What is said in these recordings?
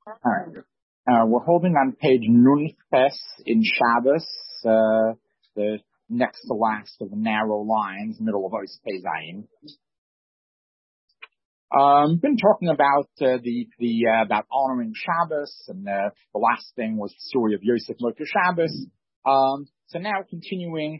All right. We're holding on page Nun Ches in Shabbos, the next to last of the narrow lines, middle of Ois Pei Zayin. Been talking about about honoring Shabbos, and the last thing was the story of Yosef Moshe Shabbos. So now continuing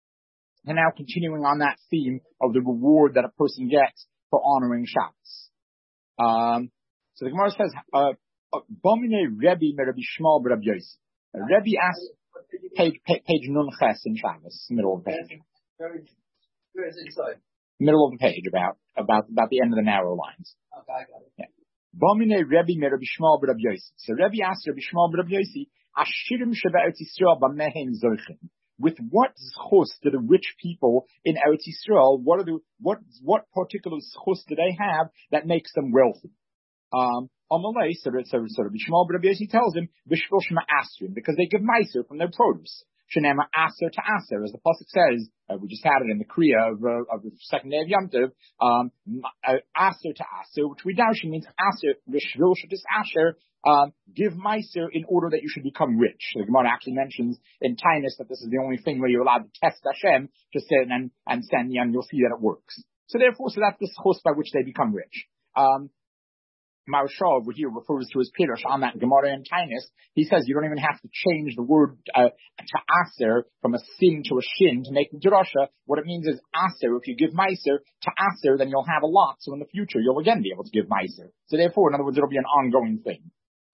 on that theme of the reward that a person gets for honoring Shabbos. So the Gemara says, Bomine Rebbe Rabbi Shmuel Rabbi Yosef. Rebbe asked, page Nun Ches in Shabbos, middle of the page. Where is it inside? Middle of the page, about the end of the narrow lines. Okay, I got it. Yeah. Bomine Rebbe Rabbi Shmuel Rabbi Yosef. So Rebbe asked Rabbi Shmuel Rabbi Yosef, Ashirim Sheba'et Yisrael B'mehen Zochim. With what schus do the rich people in Eretz Yisrael, what particular schus do they have that makes them wealthy? Amalei, so Rabbi Shmuel Rabbi Yosef tells him, B'shvil Shema Asrim, because they give meiser from their produce. Shenema aser to aser, as the pasuk says, we just had it in the Kriya of the second day of Yom Tov, aser to aser, which we darshan means aser, B'shvil Shema Asher, give meiser in order that you should become rich. The Gemara actually mentions in Tainus that this is the only thing where you're allowed to test Hashem, just sit and send, and you'll see that it works. So that's the schus by which they become rich. Maharshal over here refers to his Pirush on that Gemara in Tainus. He says you don't even have to change the word to aser from a sin to a shin to make the drasha. What it means is aser. If you give meiser to aser, then you'll have a lot. So in the future, you'll again be able to give meiser. So therefore, in other words, it'll be an ongoing thing.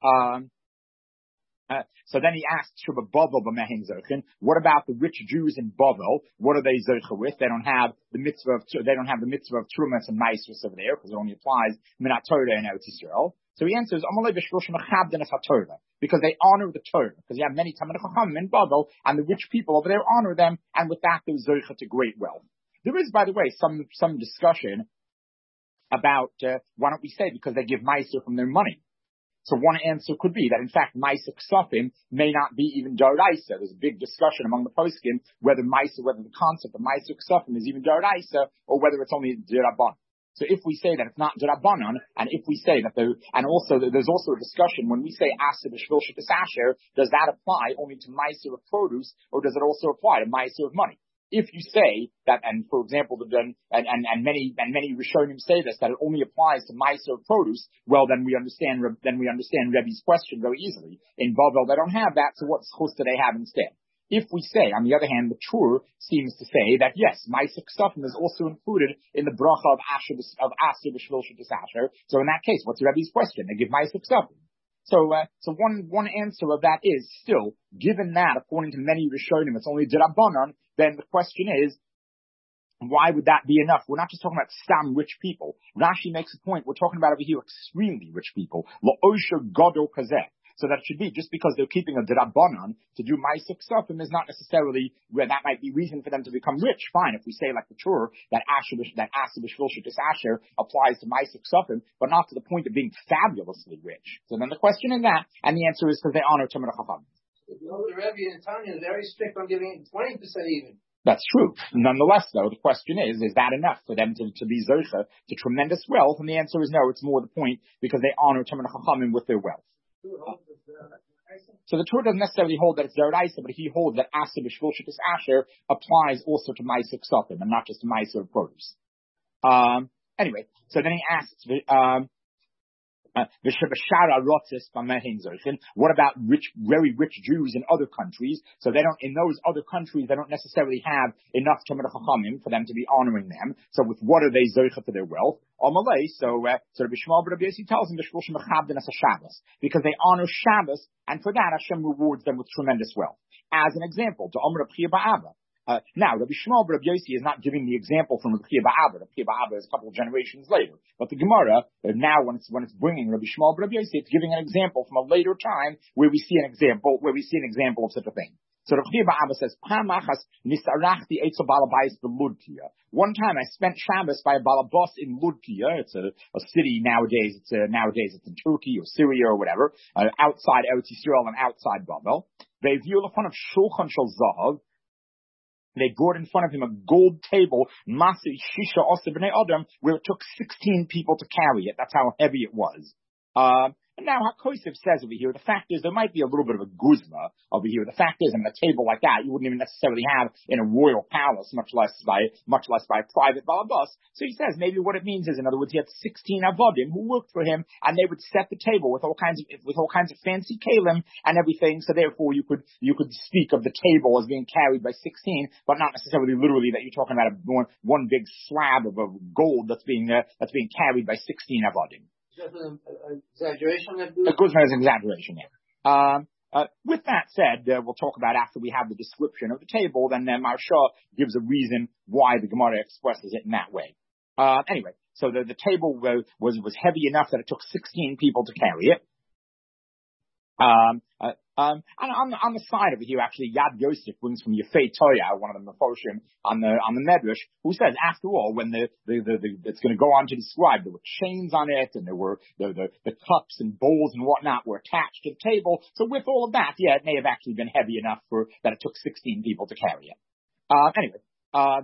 So then he asks, what about the rich Jews in Bavel? What are they zoche with? They don't have the mitzvah of Trumas and Maisrus over there, because it only applies Minat Torah in Eretz Yisrael. So he answers, because they honor the Torah, because you have many Talmidei Chachamim in Bavel, and the rich people over there honor them, and with that they're zoche to great wealth. There is, by the way, some discussion about why don't we say because they give Meiser from their money. So one answer could be that, in fact, Ma'aser Ksafim may not be even Doraisa. There's a big discussion among the poskim whether the concept of Ma'aser Ksafim is even Doraisa or whether it's only Dirabban. So if we say that it's not Dirabbanon, and if we say that there's also a discussion when we say Aser B'Shvil Shetis Asher, does that apply only to Ma'aser of produce or does it also apply to Ma'aser of money? If you say that, and for example, many Rishonim say this, that it only applies to Ma'aser produce, well, then we understand Rebbe's question very easily. In Bavel, they don't have that, so what schus do they have instead? If we say, on the other hand, the Tur seems to say that yes, Ma'aser Ksafim is also included in the bracha of Aser B'Shvil Shetis Asher. So in that case, what's Rebbe's question? They give Ma'aser Ksafim. So one answer of that is still, given that according to many Rishonim it's only Dirabbanon, then the question is, why would that be enough? We're not just talking about stam rich people. Rashi makes a point. We're talking about over here extremely rich people. La'osher gadol kazeh. So that should be, just because they're keeping a Dirabbanon to do Ma'aser Ksafim is not necessarily where that might be reason for them to become rich. Fine, if we say like the Torah, that Aser B'Shvil Shetis Asher applies to Ma'aser Ksafim, but not to the point of being fabulously rich. So then the question is that, and the answer is because they honor Talmidei Chachamim. The Rebbe and Tanya is very strict on giving 20% even. That's true. Nonetheless, though, the question is that enough for them to be zocha to tremendous wealth? And the answer is no, it's more the point because they honor Talmidei Chachamim with their wealth. So the Torah doesn't necessarily hold that it's Deraisa, but he holds that Aser B'Shvil Shetis Asher applies also to Ma'aser Ksafim and not just to Ma'aser of produce. Anyway, so then he asks, what about very rich Jews in other countries? So in those other countries, they don't necessarily have enough Talmidei Chachamim for them to be honoring them. So with what are they zocha for their wealth? Amalei, so Rabbi Shmuel Rabbi Yosef tells them because they honor Shabbos, and for that Hashem rewards them with tremendous wealth. As an example, to Amr Rabbi Ba'aba. Now, Rabbi Shmuel Rabbi Yossi is not giving the example from Rabbi Ba'aba. Rabbi Ba'aba is a couple of generations later. But the Gemara, now when it's bringing Rabbi Shmuel Rabbi Yossi, it's giving an example from a later time where we see an example of such a thing. So Rabbi Ba'aba says, one time I spent Shabbos by a balabas in Ludkia. It's a city nowadays. It's in Turkey or Syria or whatever, outside Eretz Yisrael and outside Bavel. They brought in front of him a gold table, Masi Shisha Osa B'nei Adam, where it took 16 people to carry it. That's how heavy it was. And now HaKosef says over here, the fact is there might be a little bit of a guzma over here. The fact is, on a table like that, you wouldn't even necessarily have in a royal palace, much less by a private balabas. So he says maybe what it means is, in other words, he had 16 avodim who worked for him, and they would set the table with all kinds of fancy kalim and everything. So therefore, you could speak of the table as being carried by 16, but not necessarily literally that you're talking about one big slab of gold that's being carried by 16 avodim. Just an exaggeration. A guzma is an exaggeration, yeah. With that said, we'll talk about after we have the description of the table, then Maharsha gives a reason why the Gemara expresses it in that way. Anyway, so the table was heavy enough that it took 16 people to carry it. And on the side over here, actually, Yad Yosef brings from Yefei Toya, one of the Mefoshim on the Medrash, who says, after all, when it's going to go on to describe, there were chains on it, and there were the cups and bowls and whatnot were attached to the table. So with all of that, yeah, it may have actually been heavy enough that it took 16 people to carry it. Anyway. There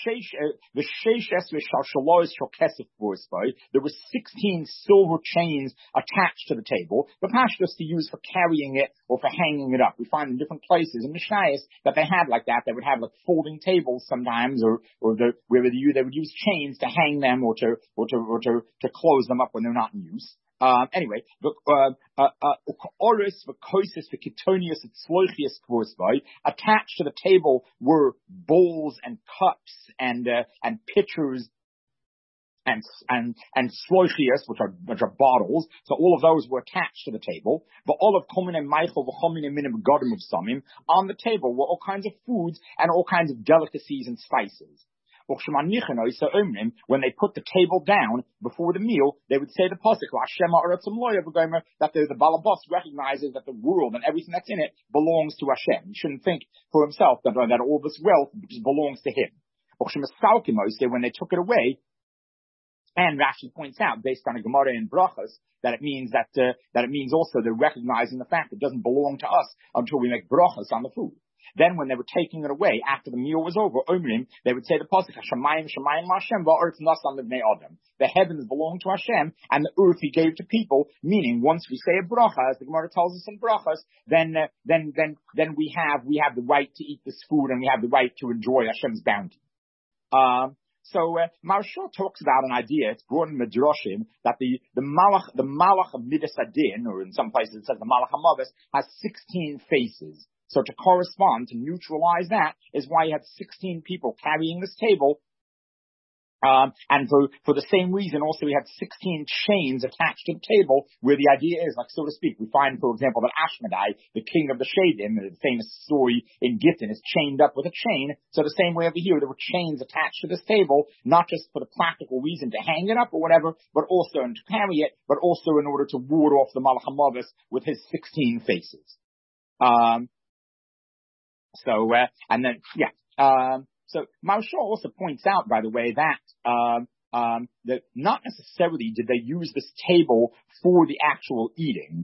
were 16 silver chains attached to the table, but pashtus to use for carrying it or for hanging it up. We find in different places in Mishnayos that they had like that. They would have like folding tables sometimes, or they would use chains to hang them or to close them up when they're not in use. Anyway, attached to the table were bowls and cups and pitchers and sloishias, which are bottles. So all of those were attached to the table. But all of on the table were all kinds of foods and all kinds of delicacies and spices. When they put the table down before the meal, they would say the pasuk that the balabas recognizes that the world and everything that's in it belongs to Hashem. He shouldn't think for himself that all this wealth belongs to him. When they took it away, and Rashi points out, based on a Gemara in Brachos, that it means also they're recognizing the fact it doesn't belong to us until we make brachos on the food. Then when they were taking it away, after the meal was over, they would say the pasuk, Hashemayim Shemayim Hashem, va'aretz nasan livnei Adam. The heavens belong to Hashem, and the earth He gave to people. Meaning, once we say a bracha, as the Gemara tells us in brachas, then we have the right to eat this food, and we have the right to enjoy Hashem's bounty. So Maharsha talks about an idea. It's brought in Midrashim that the Malach of Midas Adin, or in some places it says the Malach HaMavis, has 16 faces. So to correspond, to neutralize that, is why you had 16 people carrying this table. And for the same reason, also we had 16 chains attached to the table, where the idea is, like, so to speak, we find, for example, that Ashmedai, the king of the Shadim, the famous story in Gittin, is chained up with a chain. So the same way over here, there were chains attached to this table, not just for the practical reason to hang it up or whatever, but also to carry it, but also in order to ward off the Malach HaMavis with his 16 faces. So Maharsha also points out, by the way, that not necessarily did they use this table for the actual eating.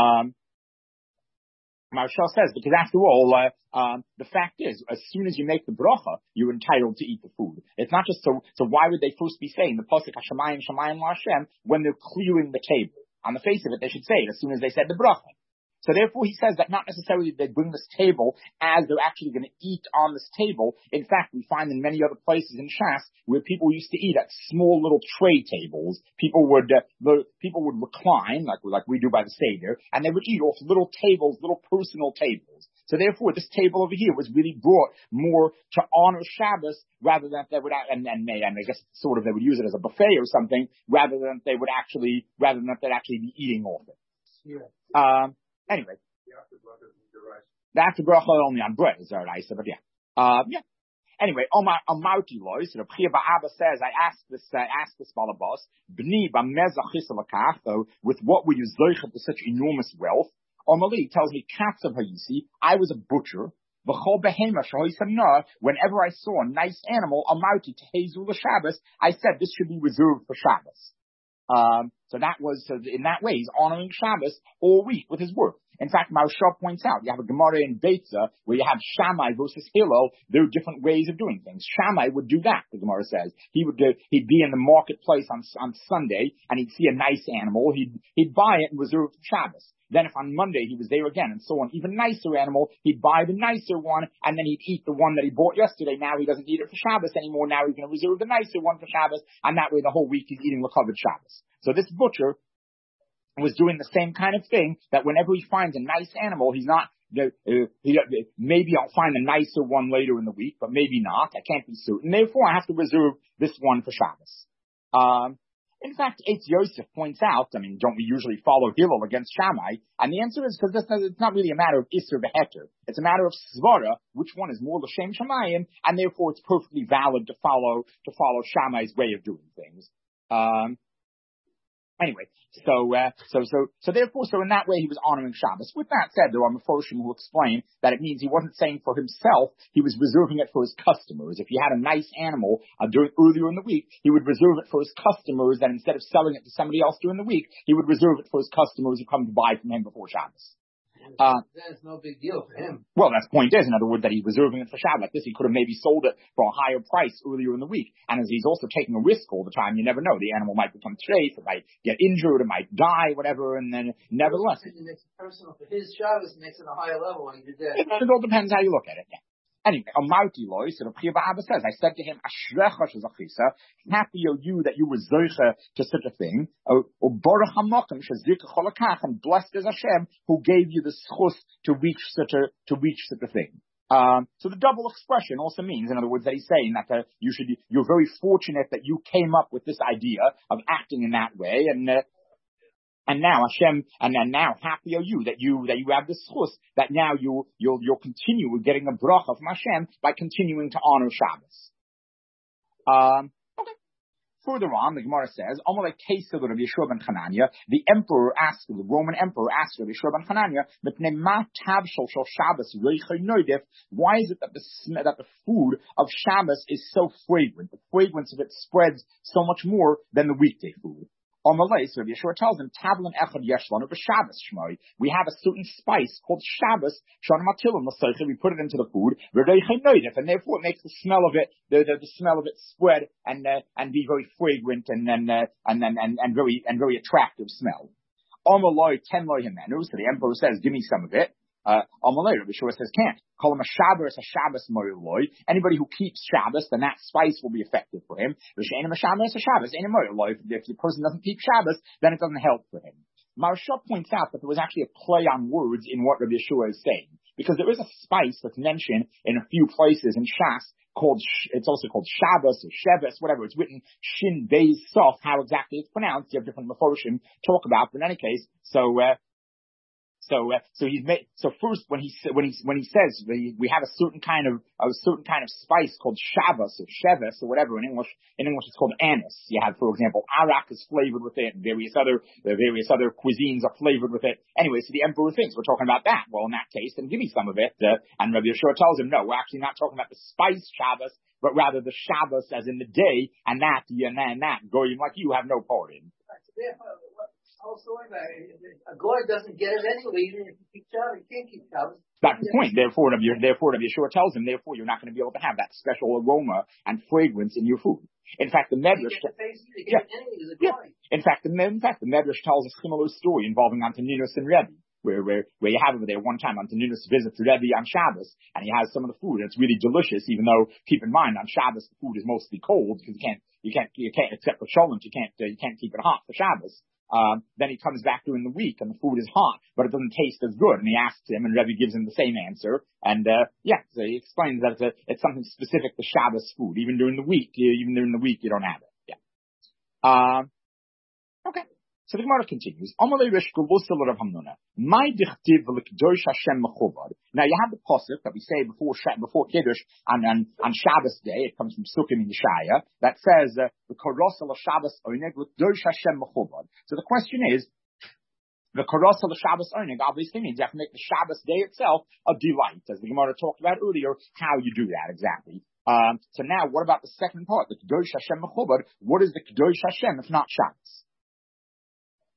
Maharsha says, because after all, the fact is, as soon as you make the bracha, you're entitled to eat the food. It's not just so why would they first be saying the pasuk Hashemayim Shemayim Hashem when they're clearing the table? On the face of it, they should say it as soon as they said the bracha. So therefore he says that not necessarily they bring this table as they're actually going to eat on this table. In fact, we find in many other places in Shas where people used to eat at small little tray tables. People would recline like we do by the Seder, and they would eat off little tables, little personal tables. So therefore, this table over here was really brought more to honor Shabbos rather than they would, and I guess sort of they would use it as a buffet or something rather than they'd actually be eating off it. Yeah. Anyway, the after bracha only on bread is there, but yeah. Anyway, Amarti lois. So the B'chia Ba'aba says, I asked this balabas, B'ni b'mezach hisalakach, with what were you zoichet to such enormous wealth? Omali tells me, Katzav hayisi, I was a butcher. V'chol behema shahoisamna, whenever I saw a nice animal, Amarti tehezu l'Shabbos, I said this should be reserved for Shabbos. So in that way, he's honoring Shabbos all week with his work. In fact, Maharsha points out, you have a Gemara in Beitza where you have Shammai versus Hillel. There are different ways of doing things. Shammai would do that, the Gemara says. He'd be in the marketplace on Sunday and he'd see a nice animal. He'd buy it and reserve it for Shabbos. Then if on Monday he was there again and so on, even nicer animal, he'd buy the nicer one and then he'd eat the one that he bought yesterday. Now he doesn't need it for Shabbos anymore. Now he's going to reserve the nicer one for Shabbos, and that way the whole week he's eating L'Kavod Shabbos. So this butcher was doing the same kind of thing, that whenever he finds a nice animal, he's not, maybe I'll find a nicer one later in the week, but maybe not. I can't be certain. Therefore, I have to reserve this one for Shabbos. In fact, Eitz Yosef points out, don't we usually follow Hillel against Shammai? And the answer is because it's not really a matter of Isser Beheter. It's a matter of Svara, which one is more L'Shem Shamayim, and therefore it's perfectly valid to follow Shammai's way of doing things. Anyway, so in that way he was honoring Shabbos. With that said, there are Meforshim who explain that it means he wasn't saying for himself, he was reserving it for his customers. If he had a nice animal earlier in the week, he would reserve it for his customers, and instead of selling it to somebody else during the week, he would reserve it for his customers who come to buy from him before Shabbos. That's no big deal for him. Well, that's the point is, in other words, that he's reserving it for Shabbat. Like this, he could have maybe sold it for a higher price earlier in the week. And as he's also taking a risk all the time, you never know. The animal might become treif, it might get injured, it might die, whatever, and then nevertheless. It makes it personal for his Shabbos, makes it a higher level when he did that. It all depends how you look at it, yeah. Anyway, Amarti Lois, so the Pri Abba says, I said to him, Ashrecha shezachisa, happy are you that you were zoicha to such a thing, or Baruch HaMakom shezika cholakach, and blessed is Hashem who gave you the schus to reach such a thing. So the double expression also means, in other words, that he's saying that you're very fortunate that you came up with this idea of acting in that way, and now Hashem, and then now happy are you that you have this schus, that now you'll continue with getting a bracha from Hashem by continuing to honor Shabbos. Okay. Further on, the Gemara says, Amalek Kesel Rabbi Yeshua ben Chananya, the Roman emperor asked Rabbi Yeshua ben Chananya, why is it that the food of Shabbos is so fragrant? The fragrance of it spreads so much more than the weekday food. Amalei, so Rabbi Yeshua tells him, Tablan Echad Yeshlan over Shabbos Shmoi. We have a certain spice called Shabbos, Shon Matilim L'Seichel. We put it into the food, and therefore it makes the smell of it, the smell of it spread and be very fragrant and very attractive smell. Amalei Tenloi Himenu. So the emperor says, give me some of it. Amalei, Rabbi Yeshua says, can't. Call him a Shabbos Moiloi. Anybody who keeps Shabbos, then that spice will be effective for him. If the person doesn't keep Shabbos, then it doesn't help for him. Maharsha points out that there was actually a play on words in what Rabbi Yeshua is saying, because there is a spice that's mentioned in a few places in Shas it's also called Shabbos or Sheves, whatever. It's written Shin Beis Sof. How exactly it's pronounced, you have different Meforshim talk about. But in any case, So first when he says we have a certain kind of spice called Shabbos or Sheves or whatever in English it's called anise. You have, for example, arak is flavored with it, and various other cuisines are flavored with it. Anyway, so the emperor thinks we're talking about that. Well, in that case, then give me some of it. And Rabbi Yeshua tells him, no, we're actually not talking about the spice Shabbos, but rather the Shabbos as in the day, and that goyim like you have no part in. Also, a goy doesn't get it anyway, even if you keep Shabbos, you can't keep Shabbos. That's the point. Therefore, Rabbi Yeshua tells him, therefore, you're not going to be able to have that special aroma and fragrance in your food. In fact, the Medrash, In fact, the Medrash tells a similar story involving Antoninus and Rebbe, where you have over there one time Antoninus visits Rebbe on Shabbos, and he has some of the food, and it's really delicious, even though, keep in mind, on Shabbos the food is mostly cold, because you can't, except for Sholem, you can't keep it hot for Shabbos. Then he comes back during the week and the food is hot, but it doesn't taste as good. And he asks him, and Rebbe gives him the same answer. And so he explains that it's something specific to Shabbos food. Even during the week, you don't have it. Yeah. Okay. So the Gemara continues. Now you have the pasuk that we say before Kiddush on Shabbos day. It comes from Sukkim in Yeshaya that says the Karosel Shabbos Oneg L'Kdosh Hashem Mechubad. So the question is, the Karosel Shabbos Oneg obviously means you have to make the Shabbos day itself a delight, as the Gemara talked about earlier. How you do that exactly? So now, what about the second part, the Kdosh Hashem Mechubad? What is the Kdosh Hashem if not Shabbos?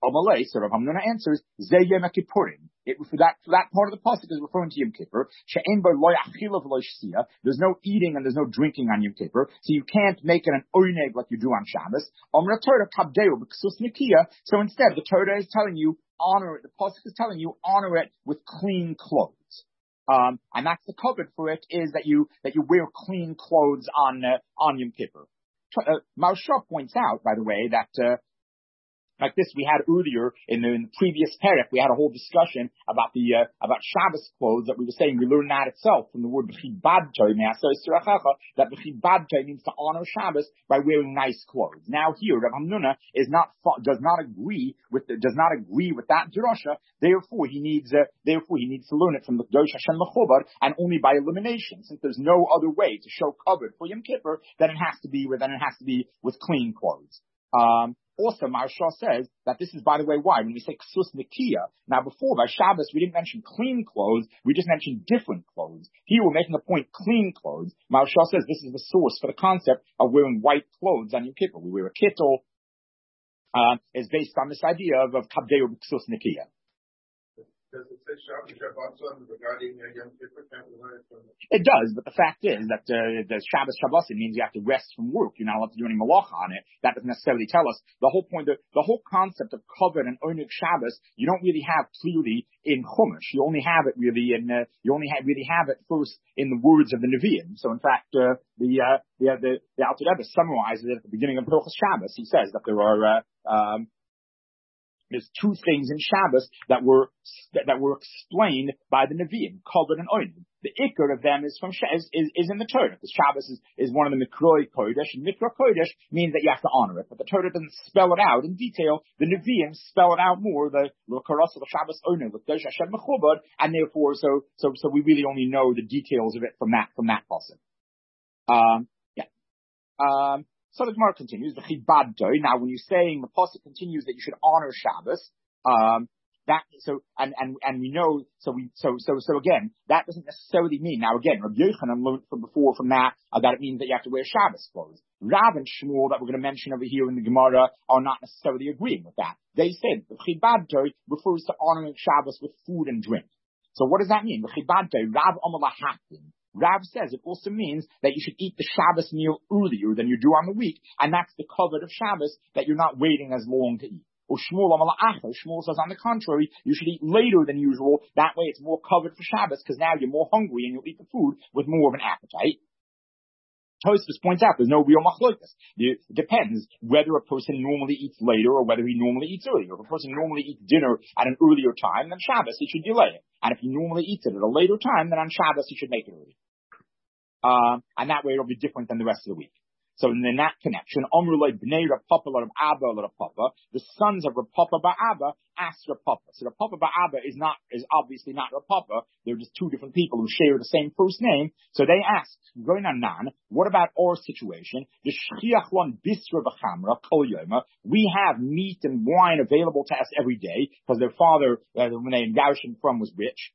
Amalei, so Rav Hamnuna answers, Zeh Yom Kippurim. For that part of the pasuk is referring to Yom Kippur. She'en bo lo yachila v'lo shtia. There's no eating and there's no drinking on Yom Kippur, so you can't make it an oineg like you do on Shabbos. Amra Torah kabdeu b'ksus nikia. So instead, the Torah is telling you honor it. The pasuk is telling you honor it with clean clothes. And that's the covet for it is that you wear clean clothes on Yom Kippur. Maharsha points out, by the way, that like this we had earlier in the previous parak, we had a whole discussion about about Shabbos clothes that we were saying we learned that itself from the word b'chibadtoi, that b'chibadtoi means to honor Shabbos by wearing nice clothes. Now here, Rav Hamnuna does not agree with that drasha. Therefore, he needs to learn it from the Kedosh Hashem Mechubar, and only by elimination, since there's no other way to show covet for Yom Kippur, then it has to be with clean clothes. Also, Maharsha says that this is, by the way, why when we say ksus nikia. Now, before by Shabbos, we didn't mention clean clothes; we just mentioned different clothes. Here, we're making a point: clean clothes. Maharsha says this is the source for the concept of wearing white clothes on Yom Kippur. We wear a kittel. Is based on this idea of kabdeu ksus nikia. Does it say Shabbat regarding Yom Kippur? It does, but the fact is that the Shabbos Shabbosim means you have to rest from work. You're not allowed to do any malacha on it. That doesn't necessarily tell us the whole point. The whole concept of covet and oneg Shabbos you don't really have clearly in Chumash. You only have it really first in the words of the Nevi'im. So in fact, the Alter Rebbe summarizes it at the beginning of Hilchos Shabbos. He says that there's two things in Shabbos that were explained by the Nevi'im, covet and oneg. The ikar of them is is in the Torah. Because Shabbos is one of the Mikroi Kodesh, and Mikra Kodesh means that you have to honor it. But the Torah doesn't spell it out in detail. The Nevi'im spell it out more. The L'karas of the Shabbos oneg, L'kedosh Hashem Mechubad, and therefore, so we really only know the details of it from that pasuk. So the Gemara continues, the chibadtoi. Now, when you're saying the pasuk continues that you should honor Shabbos, we know. So again, that doesn't necessarily mean. Now again, Rabbi Yochanan learned from that it means that you have to wear Shabbos clothes. Rav and Shmuel that we're going to mention over here in the Gemara are not necessarily agreeing with that. They said the chibadtoi refers to honoring Shabbos with food and drink. So what does that mean? The chibadtoi, Rav Amar Lahaktin. Rav says it also means that you should eat the Shabbos meal earlier than you do on the week, and that's the covet of Shabbos, that you're not waiting as long to eat. Or Shmuel says on the contrary, you should eat later than usual, that way it's more covet for Shabbos, because now you're more hungry and you'll eat the food with more of an appetite. Tosfos points out there's no real machlokas. It depends whether a person normally eats later or whether he normally eats earlier. If a person normally eats dinner at an earlier time, then Shabbos he should delay it. And if he normally eats it at a later time, then on Shabbos he should make it early. And that way it'll be different than the rest of the week. So in that connection, Omrulay Bnei Rav Papa Rav Abba Rav Papa, the sons of Rav Papa Ba'Abba asked Rav Papa. So Rav Papa Ba'Abba is obviously not Rav Papa. They're just two different people who share the same first name. So they asked, going on Nan, what about our situation? The Shchiach Lon Bisra V'Chamra Kol Yoma. We have meat and wine available to us every day because their father, when they engaged him from, was rich.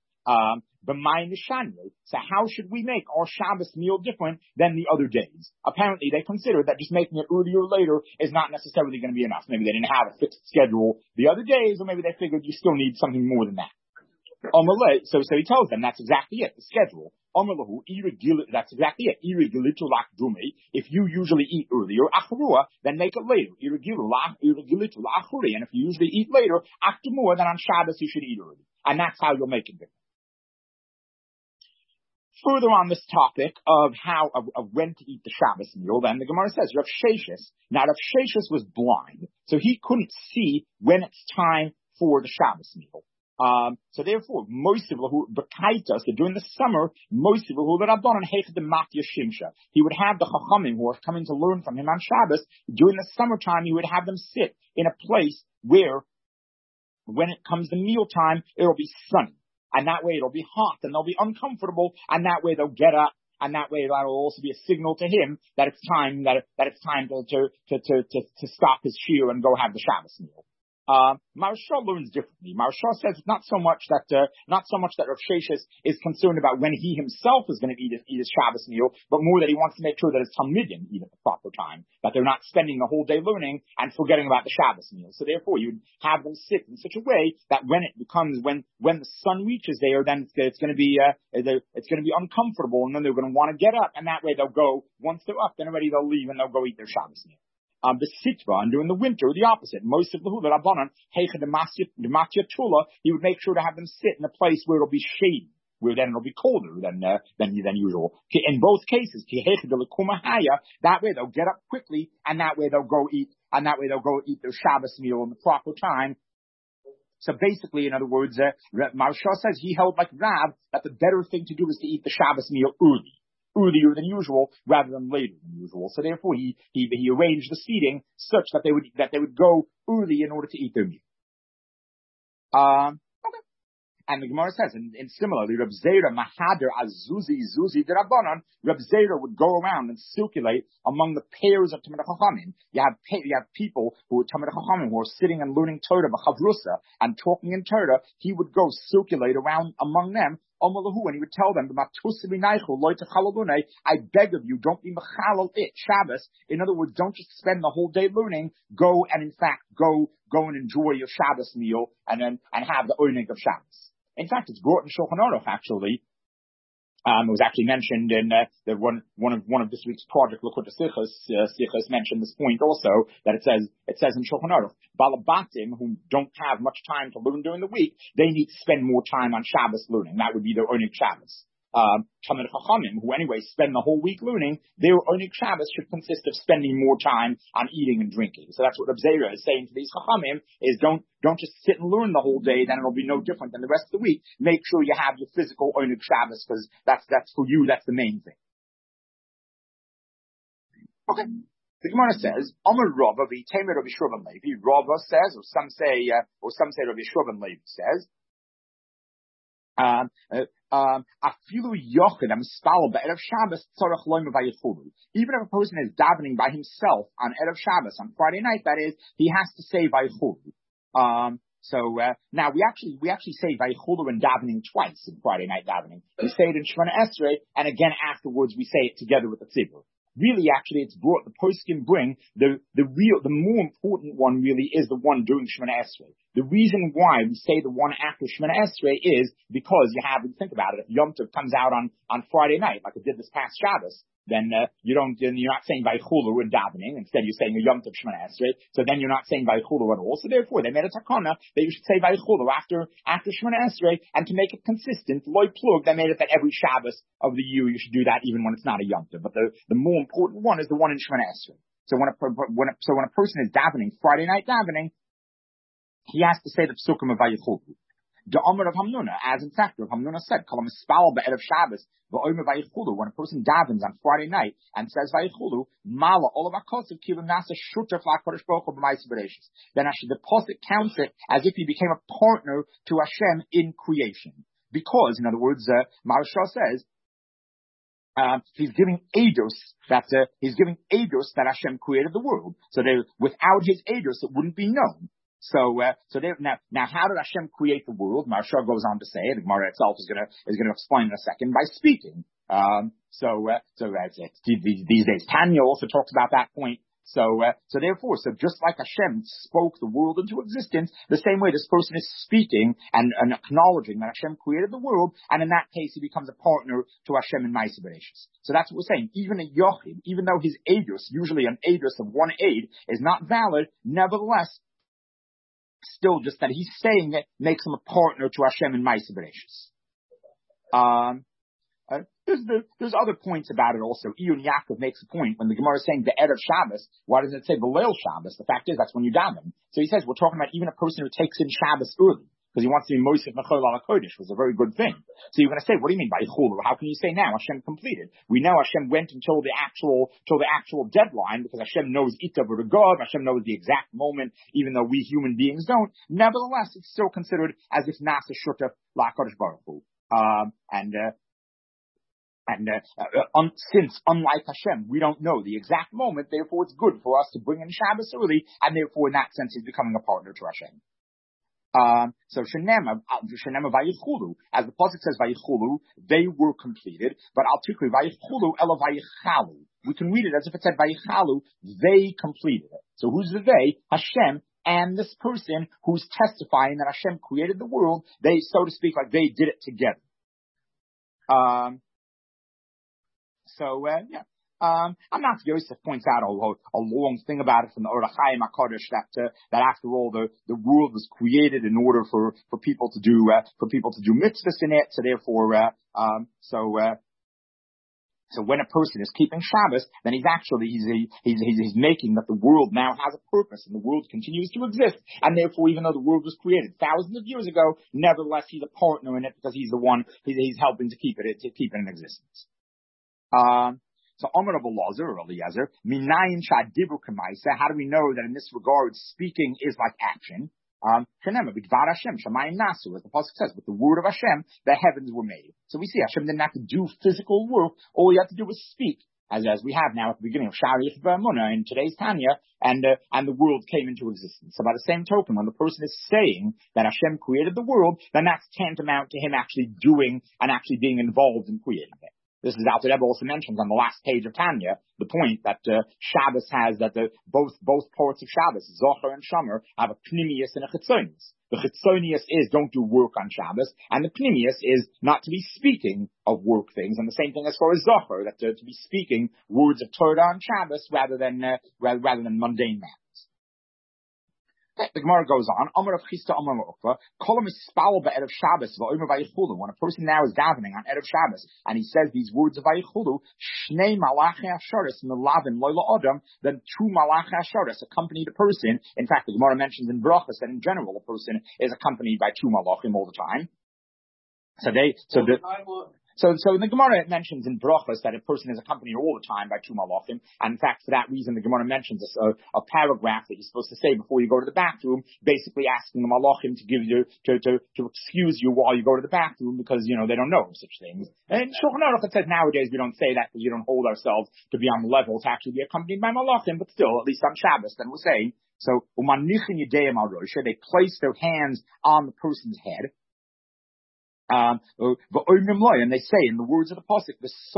So how should we make our Shabbos meal different than the other days? Apparently they considered that just making it earlier or later is not necessarily going to be enough. Maybe they didn't have a fixed schedule the other days, or maybe they figured you still need something more than that. So he tells them that's exactly it, the schedule. That's exactly it. If you usually eat earlier, then make it later. And if you usually eat later, then on Shabbos you should eat early. And that's how you'll make it different. Further on this topic of when to eat the Shabbos meal, then the Gemara says Rav Sheshes. Now Rav Sheshes was blind, so he couldn't see when it's time for the Shabbos meal. So therefore, during the summer, he would have the Chachamim who are coming to learn from him on Shabbos. During the summertime, he would have them sit in a place where, when it comes to mealtime, it'll be sunny. And that way it'll be hot and they'll be uncomfortable, and that way they'll get up, and that way that'll also be a signal to him that it's time to stop his shiur and go have the Shabbos meal. Maharsha learns differently. Maharsha says not so much that Rav Sheshes is concerned about when he himself is going to eat his Shabbos meal, but more that he wants to make sure that his Talmidim eat at the proper time, that they're not spending the whole day learning and forgetting about the Shabbos meal. So therefore, you would have them sit in such a way that when the sun reaches there, then it's going to be uncomfortable, and then they're going to want to get up, and that way they'll go, once they're up, then already they'll leave and they'll go eat their Shabbos meal. The sitva, and during the winter, the opposite. Most of the Rabbanan, heicha dematya tula, he would make sure to have them sit in a place where it'll be shady, where then it'll be colder than usual. In both cases, that way they'll get up quickly, and that way they'll go eat their Shabbos meal in the proper time. So basically, in other words, Maharsha says he held like Rav that the better thing to do is to eat the Shabbos meal earlier than usual rather than later than usual. So therefore, he arranged the seating such that they would go early in order to eat their meal. Okay. And the Gemara says, and similarly, Reb Zera Mahader Zuzi D'Rabbanan, Reb Zera would go around and circulate among the pairs of Talmidei Chachamim. You have people who are Talmidei Chachamim who are sitting and learning Torah b'chavrusa and talking in Torah. He would go circulate around among them. And he would tell them, I beg of you, don't be mechalal it, Shabbos. In other words, don't just spend the whole day learning. Go and in fact, go and enjoy your Shabbos meal and have the oinig of Shabbos. In fact, it's brought in Shulchan Aruch, actually. It was actually mentioned in one of this week's project, Likkutei Sichos mentioned this point also, that it says in Shulchan Aruch, Balabatim, who don't have much time to learn during the week, they need to spend more time on Shabbos learning. That would be their onig Shabbos. Talmidei Chachamim, who anyway spend the whole week learning, their onig Shabbos should consist of spending more time on eating and drinking. So that's what Reb Zera is saying to these Chachamim, is don't just sit and learn the whole day, then it'll be no different than the rest of the week. Make sure you have your physical onig Shabbos, because that's for you, that's the main thing. Okay. The Gemara says, Amar Rava v'Tamer Rabbi Shua ben Levi. Rava says, or some say Rabbi Shua ben Levi says, afilu yochid amispal ba'erev Shabbos tzarech lo mevayechulu. Even if a person is davening by himself on erev Shabbos, on Friday night, that is, he has to say vayechulu. So now we actually say vayechulu in davening twice in Friday night davening. We say it in Shemona Esrei, and again afterwards we say it together with the tzibur. Really, actually, it's brought, the poskim bring, the more important one really is the one during Shemona Esrei. The reason why we say the one after Shemona Esrei is because think about it, if Yom Tov comes out on Friday night, like it did this past Shabbos, then you're not saying Vaychulu in davening. Instead, you're saying a Yom Tov Shemona Esrei. So then you're not saying Vaychulu at all. So therefore, they made a takana that you should say Vaychulu after Shemona Esrei, and to make it consistent, loy plug, they made it that every Shabbos of the year you should do that, even when it's not a Yom Tov. But the more important one is the one in Shemona Esrei. So when a person is davening Friday night davening, he has to say the psukim of Vaychulu. The Omer of Hamnuna, as in fact, Rav Hamnuna said, "Kalam Spal be'erev Shabbos v'Omer Vaychulu." When a person davens on Friday night and says Vaychulu, Mala all of Akosiv Kilim Nasa Shutaf LaKadosh Baruch Hu b'Ma'aseh Bereishis. Then actually the pasuk counts it as if he became a partner to Hashem in creation, because, in other words, Maharsha says he's giving eidos that Hashem created the world. So without his eidos, it wouldn't be known. So now, how did Hashem create the world? Maharsha goes on to say, the Gemara itself is going to explain in a second, by speaking. These days, Tanya also talks about that point. So just like Hashem spoke the world into existence, the same way this person is speaking and acknowledging that Hashem created the world, and in that case, he becomes a partner to Hashem in Ma'aseh Bereishis. So that's what we're saying. Even a Yochid, even though his eidos, usually an eidos of one aid, is not valid, nevertheless, still, just that he's saying it makes him a partner to Hashem in Ma'aseh Bereishis. There's other points about it also. Iyun Yaakov makes a point when the Gemara is saying the Erev Shabbos. Why doesn't it say B'leil Shabbos? The fact is that's when you daven. So he says we're talking about even a person who takes in Shabbos early because he wants to be Mosif Mechol Al HaKodesh, which is a very good thing. So you're going to say, what do you mean by Chulu? How can you say now Hashem completed? We know Hashem went until the actual deadline because Hashem knows Itav or God. Hashem knows the exact moment, even though we human beings don't. Nevertheless, it's still considered as if Nasa Shutaf La HaKodesh Baruch Hu. And since, unlike Hashem, we don't know the exact moment, therefore it's good for us to bring in Shabbos early, and therefore in that sense he's becoming a partner to Hashem. So Shenema Vayichulu, as the pasuk says Vayichulu, they were completed, but Al Tikri Vayichulu Ela Vayichalu. We can read it as if it said Vayichalu, they completed it. So who's the they? Hashem and this person who's testifying that Hashem created the world, they, so to speak, like they did it together. Amnat Yosef points out a long thing about it from the Or HaChaim HaKadosh that after all the world was created in order for people to do mitzvahs in it. So therefore, so when a person is keeping Shabbos, then he's making that the world now has a purpose and the world continues to exist, and therefore even though the world was created thousands of years ago, nevertheless he's a partner in it because he's the one he's helping to keep it in existence. So Amar Rabbi Eliezer, Minayin Shadibru Kamaisa. How do we know that in this regard speaking is like action? Shenema B'dvar Hashem Shamayim Nasu, as the pasuk says, with the word of Hashem the heavens were made. So we see Hashem didn't have to do physical work; all he had to do was speak, as we have now at the beginning of Shari V'Emunah in today's Tanya, and the world came into existence. So by the same token, when the person is saying that Hashem created the world, then that's tantamount to him actually doing and actually being involved in creating it. This is Alter Rebbe also mentions on the last page of Tanya, the point that Shabbos has that both parts of Shabbos, Zohar and Shomer, have a Pnimius and a Chitzonius. The Chitzonius is don't do work on Shabbos, and the Pnimius is not to be speaking of work things, and the same thing as far as Zohar, that to be speaking words of Torah on Shabbos rather than mundane matters. The Gemara goes on. Amar of Chisda Amar Ukva. Kolam is spal be'erev Shabbos v'omer vayichulu. When a person now is davening on erev Shabbos and he says these words of vayichulu, shnei malachei asharis melavin loyla adam. Then two malachei asharis accompany the person. In fact, the Gemara mentions in brachas that in general a person is accompanied by two malachim all the time. So in the Gemara it mentions in brachas that a person is accompanied all the time by two malachim, and in fact for that reason the Gemara mentions a paragraph that you're supposed to say before you go to the bathroom, basically asking the malachim to give you to excuse you while you go to the bathroom because they don't know such things. And Shulchan Aruch it says nowadays we don't say that because you don't hold ourselves to be on the level to actually be accompanied by malachim, but still at least on Shabbos then we're saying so. They place their hands on the person's head. And they say in the words of the pasuk,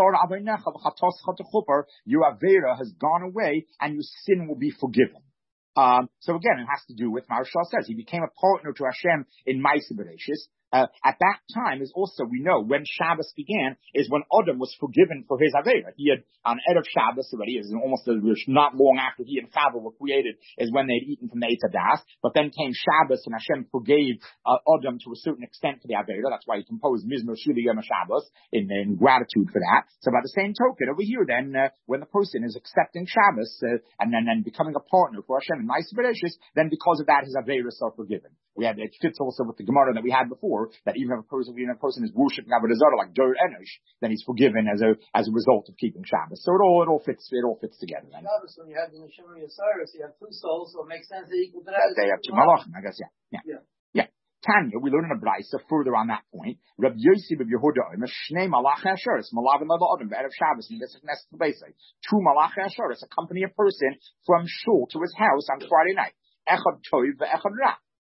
your avera has gone away and your sin will be forgiven. So again, it has to do with Maharshal says he became a partner to Hashem in Ma'aseh Bereishis. At that time is also, we know, when Shabbos began, is when Adam was forgiven for his Avera. He had, on Erev Shabbos already, is almost not long after he and Chava were created, is when they had eaten from the Eitz Hadas. But then came Shabbos, and Hashem forgave Adam to a certain extent for the Avera. That's why he composed Mizmor Shili Yom Shabbos in gratitude for that. So by the same token, over here then, when the person is accepting Shabbos, and then becoming a partner for Hashem in Ma'aseh Bereishis, then because of that, his Avera is forgiven. It fits also with the Gemara that we had before, that even if a person is worshiping Avodah Zarah like Dur Enosh, then he's forgiven as a result of keeping Shabbos. So it all fits together. Then. Shabbos, when you have the Neshama Yosiris, you have two souls, so it makes sense that equal to that. They have two malachim, I guess. Yeah. Tanya, we learn in a brayso further on that point. Rabbi Yossi Rabbi Yehuda, Shnei malachei asharis, malavin l'adam be'erev Shabbos, and this is necessary. Two malachei asharis accompany a person from shul to his house on Friday night. Echad toiv ve'echad ra.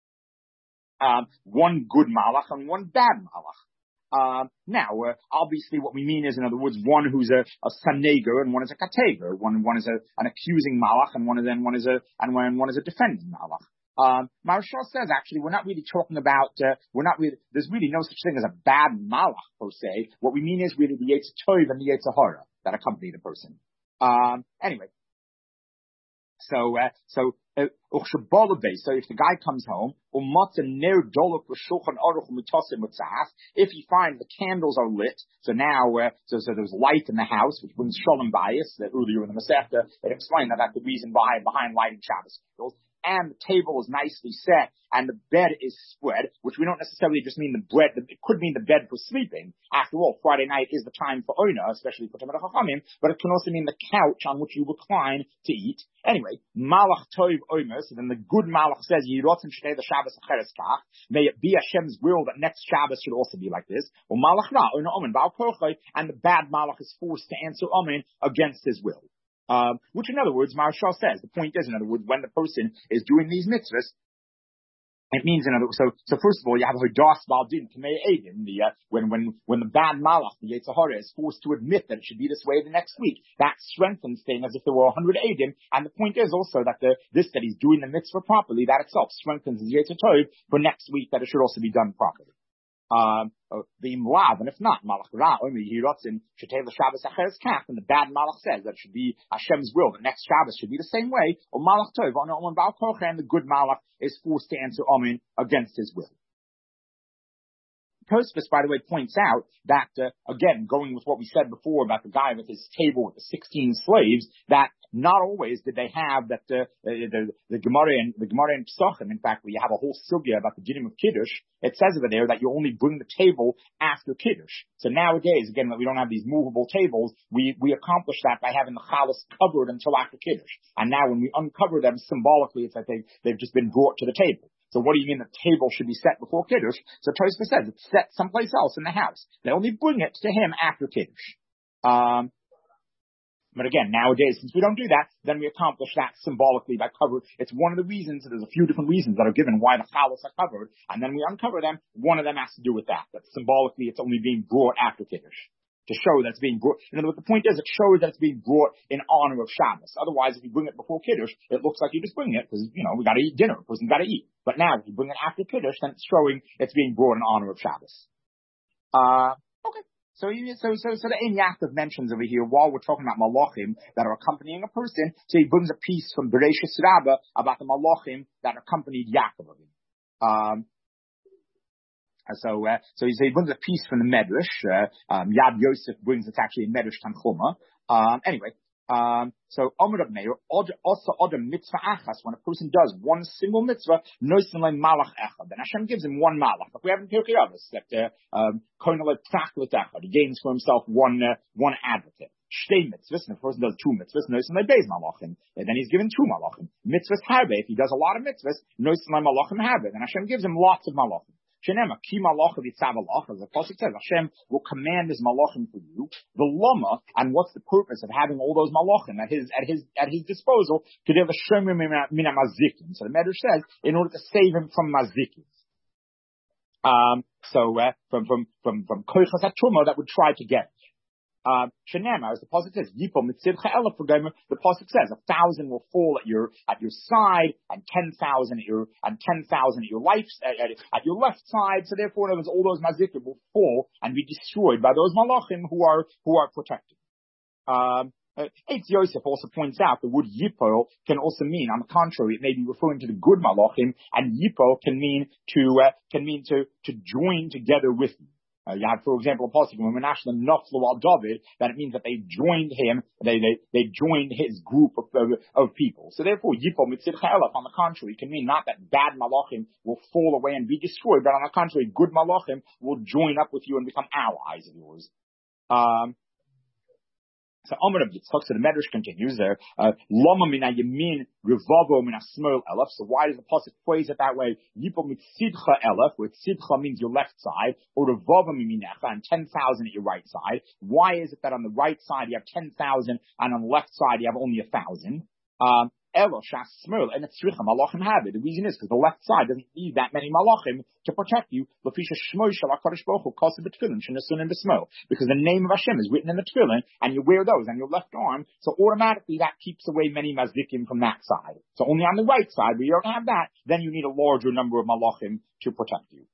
One good malach and one bad malach. Now, obviously what we mean is, in other words, one who's a saneger and one is a kateger. One is an accusing malach and one is a defending malach. Maharshal says actually we're not really talking about, there's really no such thing as a bad malach per se. What we mean is really the Yetzer Tov and the Yetzer Hara that accompany the person. Anyway. So if the guy comes home, if he finds the candles are lit, so now, so there's light in the house, which brings shalom bias, that earlier in the Masechta, it explained that that's the reason behind lighting Shabbos candles. and the table is nicely set, and the bed is spread, which we don't necessarily just mean the bread, it could mean the bed for sleeping. After all, Friday night is the time for Ona, especially for Tamar Chachamim, but it can also mean the couch on which you recline to eat. Anyway, Malach Tov Omer, so then the good Malach says, Yirotzen Shnei the Shabbos Acheres Kach, may it be Hashem's will that next Shabbos should also be like this. Or Malach Ra, Ona Omen, Baal Kochai, and the bad Malach is forced to answer Omen against his will. Which in other words, Maharshal says, the point is, in other words, when the person is doing these mitzvahs, it means, in other words, so first of all, you have Hodas Baldin Kamei Edim, when the bad Malach, the Yetzer Hara, is forced to admit that it should be this way the next week, that strengthens things as if there were 100 Edim, and the point is also that that he's doing the mitzvah properly, that itself strengthens the Yetzer Tov for next week, that it should also be done properly. And if not, Malach Ra, should take the Shabbos Acheres Kach, and the bad Malach says that it should be Hashem's will, the next Shabbos should be the same way, or Malach Tov, and the good Malach is forced to answer Amen against his will. Tosfos, by the way, points out that, again, going with what we said before about the guy with his table with the 16 slaves, that not always did they have that, the Gemara and Pesachim, in fact, where you have a whole sugya about the dinim of Kiddush, it says over there that you only bring the table after Kiddush. So nowadays, again, that we don't have these movable tables, we accomplish that by having the chalas covered until after Kiddush. And now when we uncover them symbolically, it's like they've just been brought to the table. So what do you mean the table should be set before Kiddush? So Tosfos says it's set someplace else in the house. They only bring it to him after Kiddush. But again, nowadays, since we don't do that, then we accomplish that symbolically by cover. It's one of the reasons, there's a few different reasons that are given why the chalas are covered, and then we uncover them. One of them has to do with that symbolically it's only being brought after Kiddush. To show that it's being brought. In other words, the point is it shows that it's being brought in honor of Shabbos. Otherwise, if you bring it before Kiddush, it looks like you just bring it because, we gotta eat dinner. The person's gotta eat. But now, if you bring it after Kiddush, then it's showing it's being brought in honor of Shabbos. Okay. So the Ein Yaakov mentions over here, while we're talking about Malachim that are accompanying a person, so he brings a piece from Bereshis Rabbah about the Malachim that accompanied Yaakov. So he brings a piece from the Medrash. Yad Yosef brings it's actually a Medrash Tanchuma. So Omer Reb Meir, also other mitzvah achas, when a person does one single mitzvah, noisen like malach echad, then Hashem gives him one malach. Like we have in Pirkei Avos, that koinel praklut echad, he gains for himself one advocate. Shtei mitzvahs, and if a person does two mitzvahs, noisen like beis malachim, and then he's given two malachim. Mitzvahs harbe, if he does a lot of mitzvahs, noisen like malachim harbe, then Hashem gives him lots of malachim. Shenema, ki malach v'tzav alach, as the pasuk says, Hashem will command his malachim for you. The lama, and what's the purpose of having all those malachim at his disposal? To give a shomer mina mazikim. So the Medrash says, in order to save him from mazikim. From koichas hatruma that would try to get. Shenema, as the pasuk says, Yipol mitzidcha elef v'gomer. The pasuk says 1,000 will fall at your side, and 10,000 at your at your left side. So therefore, in other words, all those mazikim will fall and be destroyed by those malachim who are protected. Eitz Yosef also points out the word Yipol can also mean, on the contrary, it may be referring to the good malachim, and Yipol can mean to join together with you. You have, for example, a pasuk when Menashe naflu al David, that it means that they joined him, they joined his group of people. So therefore, Yipol mitzidcha elef, on the contrary, can mean not that bad malachim will fall away and be destroyed, but on the contrary, good malachim will join up with you and become allies of yours. So Omer of Yitzchak, so the Medrash continues there. Lama mina yamin rivavo mina smol elef. So why does the pasuk phrase it that way? Yipol mitzidcha elef, where tzidcha means your left side, or rivavo miminecha, and 10,000 at your right side. Why is it that on the right side you have 10,000, and on the left side you have only 1,000? And it's malachim have it. The reason is because the left side doesn't need that many malachim to protect you. Because the name of Hashem is written in the tefillin, and you wear those on your left arm, so automatically that keeps away many mazikim from that side. So only on the right side, where you don't have that, then you need a larger number of malachim to protect you.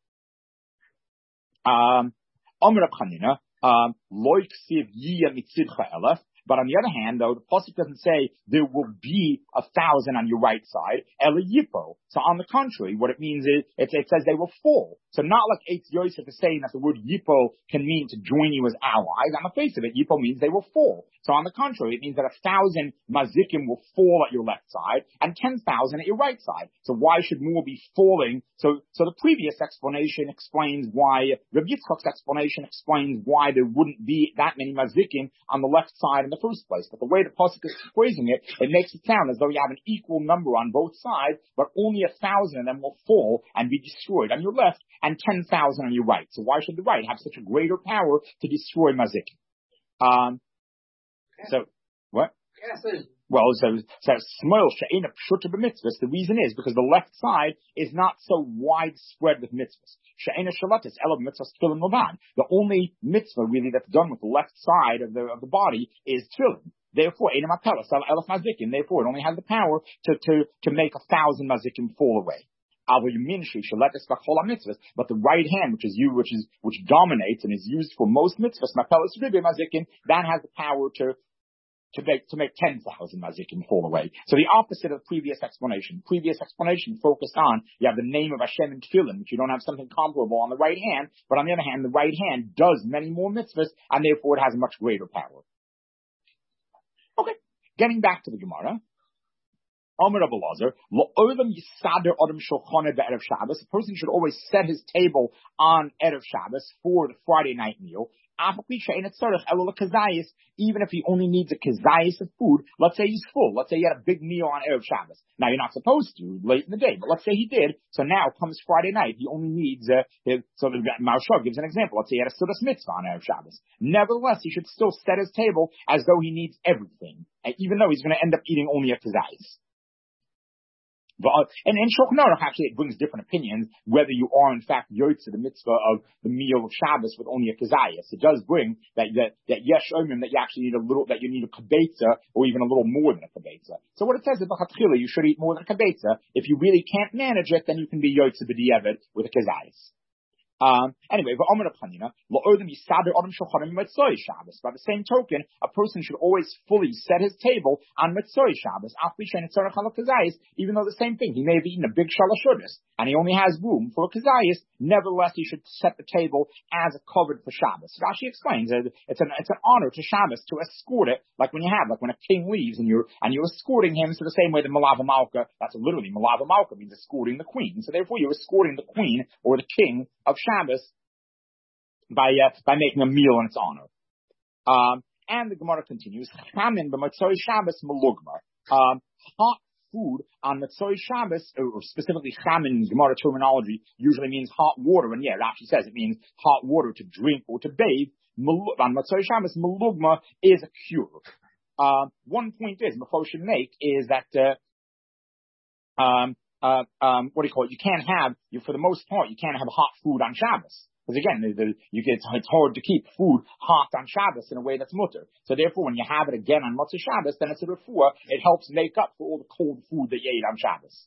Omer Reb Chanina, But on the other hand, though, the pasuk doesn't say there will be 1,000 on your right side, ela yipo. So on the contrary, what it means is, it says they will fall. So not like Eitz Yosef is saying that the word yipo can mean to join you as allies. On the face of it, yipo means they will fall. So on the contrary, it means that 1,000 mazikim will fall at your left side and 10,000 at your right side. So why should more be falling? So the previous explanation explains why, Reb Yitzchak's explanation explains why there wouldn't be that many mazikim on the left side in the first place. But the way the pasuk is phrasing it, it makes it sound as though you have an equal number on both sides, but only 1,000 of them will fall and be destroyed on your left and 10,000 on your right. So why should the right have such a greater power to destroy mazikim? So what? Well, so Shmuel she'ena pshuta b'mitzvahs. The reason is because the left side is not so widespread with mitzvahs. She'ena shalatis elav mitzvahs tefillin levad. The only mitzvah really that's done with the left side of the body is tefillin. Therefore, ena mapelas elaf mazikim. Therefore, it only has the power to make 1,000 mazikim fall away. But the right hand, which dominates and is used for most mitzvahs, mapelas ribe mazikim, that has the power to make 10,000 mazikim fall away. So the opposite of the previous explanation. Previous explanation focused on, you have the name of Hashem in tefillin, which you don't have something comparable on the right hand, but on the other hand, the right hand does many more mitzvahs, and therefore it has a much greater power. Okay, getting back to the Gemara. Omer Rabbi Elazar, a person should always set his table on Erev Shabbos for the Friday night meal. Even if he only needs a kazayis of food, let's say he's full. Let's say he had a big meal on Erev Shabbos. Now you're not supposed to late in the day, but let's say he did. So now comes Friday night, he only needs so the Maharsha gives an example. Let's say he had a Sudas Mitzvah on Erev Shabbos. Nevertheless, he should still set his table as though he needs everything, even though he's going to end up eating only a kazayis. And in Shulchan Aruch, actually, it brings different opinions whether you are in fact yotze the mitzvah of the meal of Shabbos with only a kazayas. It does bring that yesh omrim that you actually need that you need a kabetza or even a little more than a kabetza. So what it says is b'chatchila you should eat more than a kabetza. If you really can't manage it, then you can be yotze b'diavad with a kazayas. Anyway, by the same token, a person should always fully set his table on Mitzvah Shabbos, even though the same thing, he may have eaten a big shalosh hodas, and he only has room for a kazayis, nevertheless he should set the table as a covered for Shabbos. Rashi explains that it's an honor to Shabbos to escort it, like when a king leaves and you're escorting him, so the same way that Malava Malka, that's literally Malava Malka means escorting the queen. So therefore you're escorting the queen or the king of Shabbos by making a meal in its honor. And the Gemara continues, Chamin b'Motzei Shabbos melugma. Hot food on Motzei Shabbos, or specifically chamin in Gemara terminology, usually means hot water. And yeah, it actually says it means hot water to drink or to bathe. On Motzei Shabbos, melugma is a cure. One point is, Mephosh should make, is that what do you call it? You can't have, for the most part, you can't have hot food on Shabbos. Because again, it's hard to keep food hot on Shabbos in a way that's mutter. So therefore, when you have it again on Motzei Shabbos, then it's a refuah. It helps make up for all the cold food that you ate on Shabbos.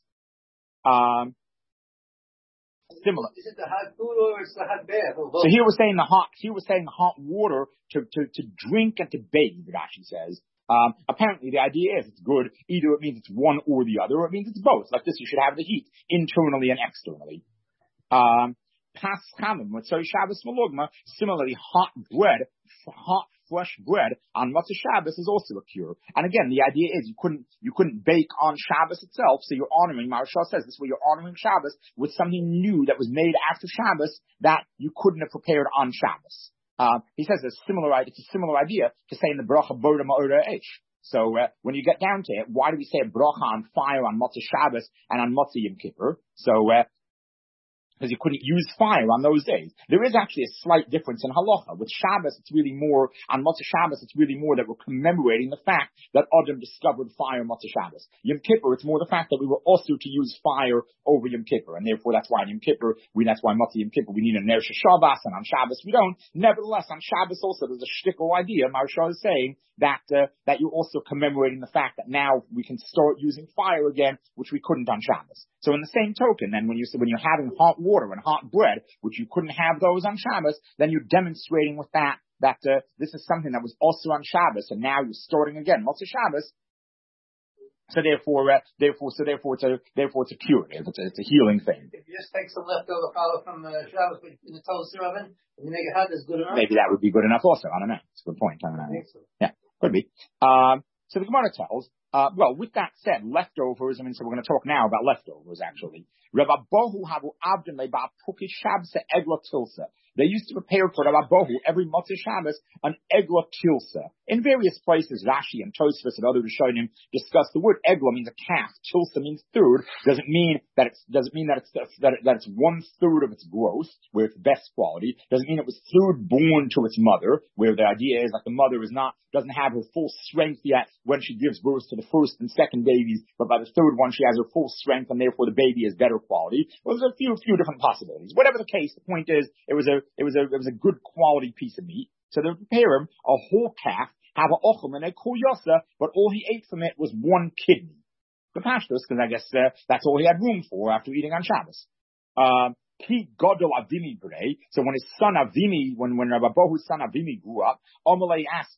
Similar. Is it the hot food or it's the hot bath? So here we're saying the hot water to drink and to bathe, Rashi says. Apparently the idea is it's good. Either it means it's one or the other, or it means it's both. Like this, you should have the heat internally and externally. Similarly, hot fresh bread on Motzei Shabbos is also a cure. And again, the idea is you couldn't bake on Shabbos itself, so you're honoring, Maharsha says this way, you're honoring Shabbos with something new that was made after Shabbos that you couldn't have prepared on Shabbos. He says it's a similar idea to say in the bracha Bora Ma'ora Eish. So when you get down to it, why do we say a bracha on fire on Motzei Shabbos and on Motzei Yom Kippur? So because you couldn't use fire on those days. There is actually a slight difference in halacha. With Shabbos, it's really more, on Motzei Shabbos, it's really more that we're commemorating the fact that Adam discovered fire on Motzei Shabbos. Yom Kippur, it's more the fact that we were also to use fire over Yom Kippur, and therefore that's why on Yom Kippur, that's why Motzei Yom Kippur, we need a Ner Shabbos, and on Shabbos we don't. Nevertheless, on Shabbos also, there's a shtickle idea. Maharsha is saying that you're also commemorating the fact that now we can start using fire again, which we couldn't on Shabbos. So in the same token, then when you're having hot water and hot bread, which you couldn't have those on Shabbos, then you're demonstrating with that that this is something that was also on Shabbos, and now you're starting again Motzei Shabbos. So therefore it's a curative. It's a healing thing. If you just take some leftover challah from Shabbos in the toast oven and you make it hot, that's good enough. Maybe that would be good enough also. I don't know. It's a good point. I don't know. So. Yeah, could be. So the Gemara tells, well, with that said, leftovers, so we're going to talk now about leftovers, actually. They used to prepare for Rabbi Bohu every Motzei Shabbos an egla tilsa. In various places, Rashi and Tosfos and other Rishonim discuss the word egla means a calf. Tilsa means third. Doesn't mean that it's 1/3 of its growth, where it's best quality. Doesn't mean it was third born to its mother, where the idea is like the mother doesn't have her full strength yet when she gives birth to the first and second babies, but by the third one she has her full strength and therefore the baby is better quality. Well, there's a few different possibilities. Whatever the case, the point is it was a good quality piece of meat. So they prepare him a whole calf, have a ochel and a kuyosa, but all he ate from it was one kidney. The pashtos, because I guess that's all he had room for after eating on Shabbos. Ki Godol Avimi Brei. So when his son Avimi, when Rabbi Bohu's son Avimi grew up, Amalei asked,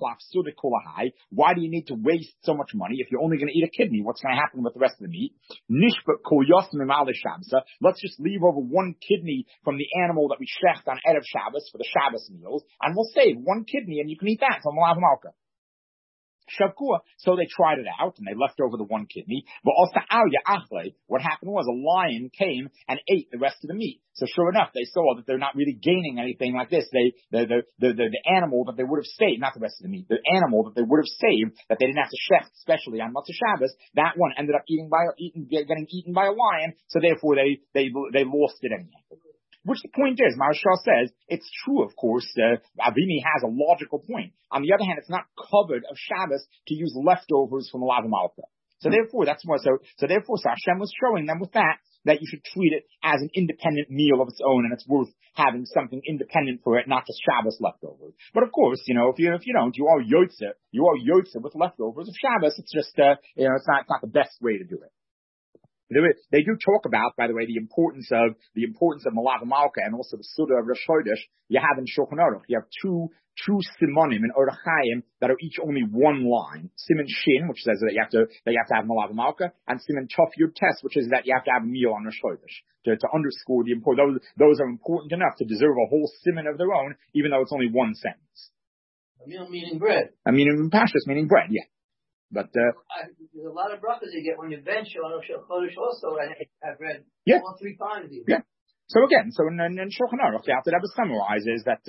why do you need to waste so much money if you're only going to eat a kidney? What's going to happen with the rest of the meat? Nishbet Kol Yosem Imale Shabbos. Let's just leave over one kidney from the animal that we shecht on Erev Shabbos for the Shabbos meals, and we'll save one kidney, and you can eat that from Malav Malka. Shavkua. So they tried it out and they left over the one kidney. But also what happened was a lion came and ate the rest of the meat. So sure enough, they saw that they're not really gaining anything like this. The animal that they would have saved, not the rest of the meat, the animal that they would have saved, that they didn't have to shecht, especially on Motzei Shabbos, that one ended up getting eaten by a lion. So therefore they lost it anyhow. Which the point is, Maharshal says, it's true, of course, Avimi has a logical point. On the other hand, it's not covered of Shabbos to use leftovers from Malav Malka. So therefore, that's more so Hashem was showing them with that you should treat it as an independent meal of its own, and it's worth having something independent for it, not just Shabbos leftovers. But of course, if you don't, you are yotze with leftovers of Shabbos. It's just, it's not the best way to do it. They do talk about, by the way, the importance of Malav Malka and also the Suda of Rosh Chodesh. You have in Shulchan Aruch, you have two simonim in Orach Chaim that are each only one line. Siman Shin, which says that you have to have Malav Malka, and Siman Tov Yud Tes, which is that you have to have a meal on Rosh Chodesh. To underscore the importance, those are important enough to deserve a whole siman of their own, even though it's only one sentence. A meal meaning bread. I mean, in Pashtus meaning bread, yeah. But there's a lot of brachas you get when you bench on Rosh Chodesh also, and I've read 2 or 3 times even. Yeah. So again, in Shulchan Aruch, the Alter Rebbe summarizes that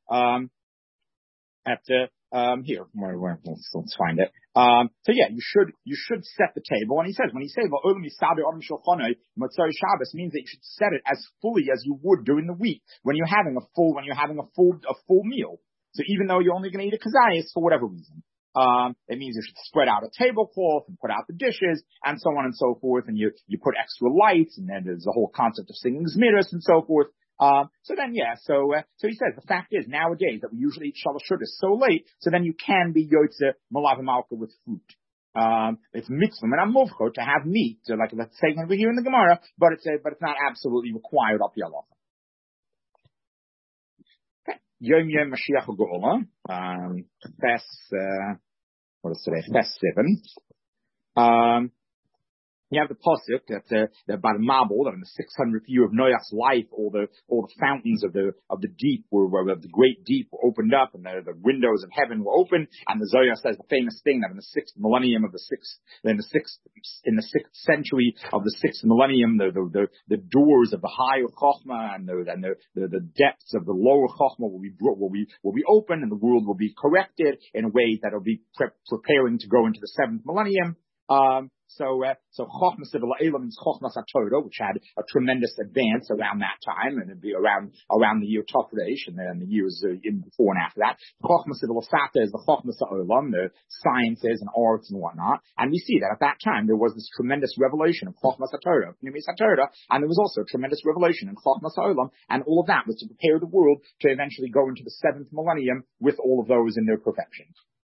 let's find it. So yeah, you should set the table. And he says, when he says Motzei Shabbos, means that you should set it as fully as you would during the week when you're having a full meal. So even though you're only going to eat a kazayas for whatever reason. It means you should spread out a tablecloth and put out the dishes and so on and so forth, and you put extra lights, and then there's the whole concept of singing zmiris and so forth. So he says the fact is nowadays that we usually eat shalosh shudas so late, so then you can be yotze Malav Malka with fruit. It's mitzvah and amovcho to have meat, so like let's say over here in the Gemara, but it's not absolutely required up Yalacha. Yom Yom Mashiach Geula, what is today? Fest 7. You have the pasuk that by the Mabul, that in the 600th year of Noach's life, all the fountains of the deep of the great deep were opened up, and the windows of heaven were open. And the Zohar says the famous thing that in the 6th millennium of the 6th century of the 6th millennium, the doors of the higher Chochmah and the depths of the lower Chochmah will be open, and the world will be corrected in a way that will be preparing to go into the 7th millennium. So Chochmas of Elam means Chochmas HaTorah, which had a tremendous advance around that time, and it'd be around the year Topreish, and then the years in before and after that. Chochmas of Sata is the Chochmas HaOlam, the sciences and arts and whatnot. And we see that at that time there was this tremendous revelation of Chochmas HaTorah, Pnimis HaTorah, and there was also a tremendous revelation in Chochmas HaOlam, and all of that was to prepare the world to eventually go into the 7th millennium with all of those in their perfection.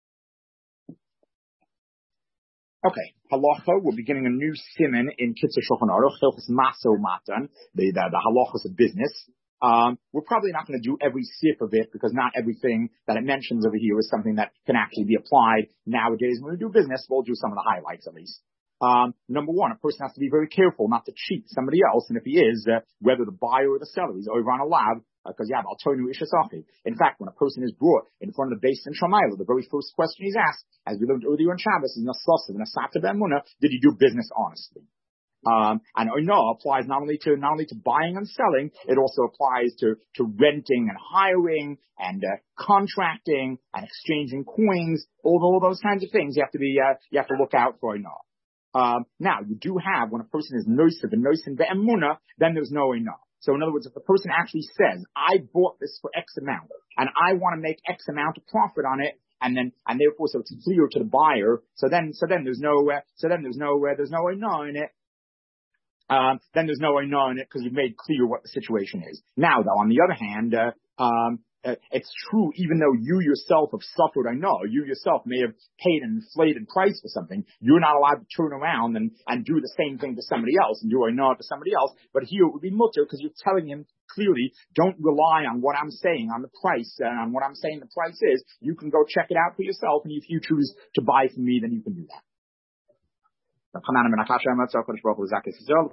Okay, halacha. We're beginning a new siman in Kitzur Shulchan Aruch. Hilchos Maso Matan. The halachas of business. We're probably not going to do every sip of it because not everything that it mentions over here is something that can actually be applied nowadays. When we do business, we'll do some of the highlights at least. Number one, a person has to be very careful not to cheat somebody else, and if he is, whether the buyer or the seller is over on a lab, because I'll tell you ishasafi. In fact, when a person is brought in front of the base in Shamayla, the very first question he's asked, as we learned earlier in Shabbos, is Nasasav and Asata B'Emunah, did he do business honestly? And Oina applies not only to buying and selling, it also applies to renting and hiring and contracting and exchanging coins, all those kinds of things. You have to look out for Oina. Now you do have, when a person is Nosif and Nosin Be'emunah, then there's no Oina. So in other words, if the person actually says, I bought this for X amount and I want to make X amount of profit on it, and therefore so it's clear to the buyer, so then there's no Oina in it. Then there's no Oina in it because you've made clear what the situation is. Now, though, on the other hand, it's true, even though you yourself have suffered, you yourself may have paid an inflated price for something, you're not allowed to turn around and do the same thing to somebody else and do Oina to somebody else. But here it would be mutter because you're telling him clearly, don't rely on what I'm saying on the price and on what I'm saying the price is. You can go check it out for yourself, and if you choose to buy from me, then you can do that.